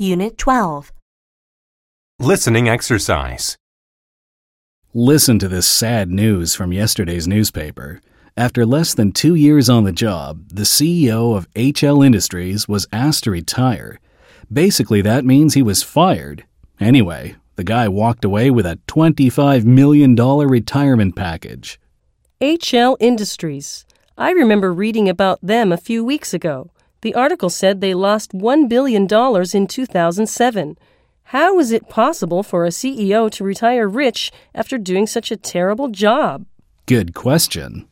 Unit 12. Listening exercise. Listen to this sad news from yesterday's newspaper. After less than 2 years on the job, the CEO of HL Industries was asked to retire. Basically, that means he was fired. Anyway, the guy walked away with a $25 million retirement package. HL Industries. I remember reading about them a few weeks ago. The article said they lost $1 billion in 2007. How is it possible for a CEO to retire rich after doing such a terrible job? Good question.